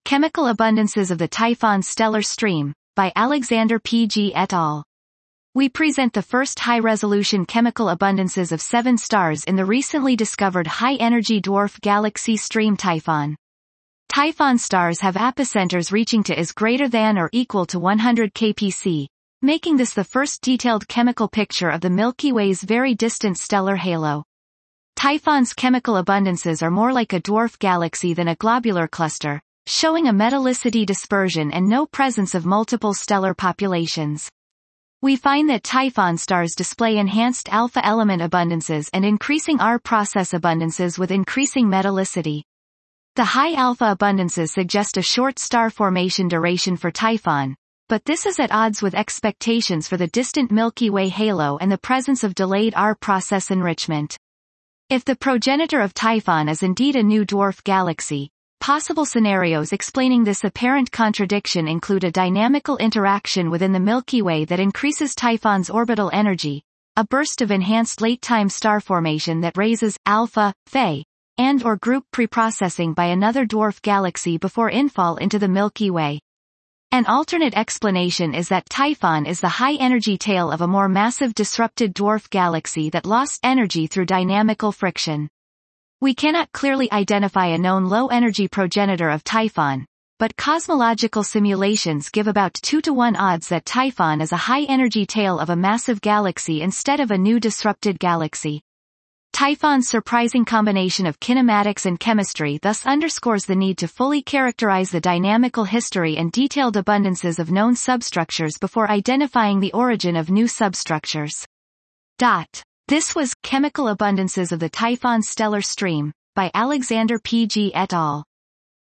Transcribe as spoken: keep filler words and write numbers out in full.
Chemical Abundances of the Typhon Stellar Stream, by Alexander P G et al. We present the first high-resolution chemical abundances of seven stars in the recently discovered high-energy dwarf galaxy stream Typhon. Typhon stars have epicenters reaching to is greater than or equal to one hundred kiloparsec, making this the first detailed chemical picture of the Milky Way's very distant stellar halo. Typhon's chemical abundances are more like a dwarf galaxy than a globular cluster, showing a metallicity dispersion and no presence of multiple stellar populations. We find that Typhon stars display enhanced alpha element abundances and increasing R process abundances with increasing metallicity. The high alpha abundances suggest a short star formation duration for Typhon, but this is at odds with expectations for the distant Milky Way halo and the presence of delayed R process enrichment. If the progenitor of Typhon is indeed a new dwarf galaxy, possible scenarios explaining this apparent contradiction include a dynamical interaction within the Milky Way that increases Typhon's orbital energy, a burst of enhanced late-time star formation that raises alpha, Phi, and or group preprocessing by another dwarf galaxy before infall into the Milky Way. An alternate explanation is that Typhon is the high-energy tail of a more massive disrupted dwarf galaxy that lost energy through dynamical friction. We cannot clearly identify a known low-energy progenitor of Typhon, but cosmological simulations give about two to one odds that Typhon is a high-energy tail of a massive galaxy instead of a new disrupted galaxy. Typhon's surprising combination of kinematics and chemistry thus underscores the need to fully characterize the dynamical history and detailed abundances of known substructures before identifying the origin of new substructures. Dot. This was Chemical Abundances of the Typhon Stellar Stream, by Alexander P G et al.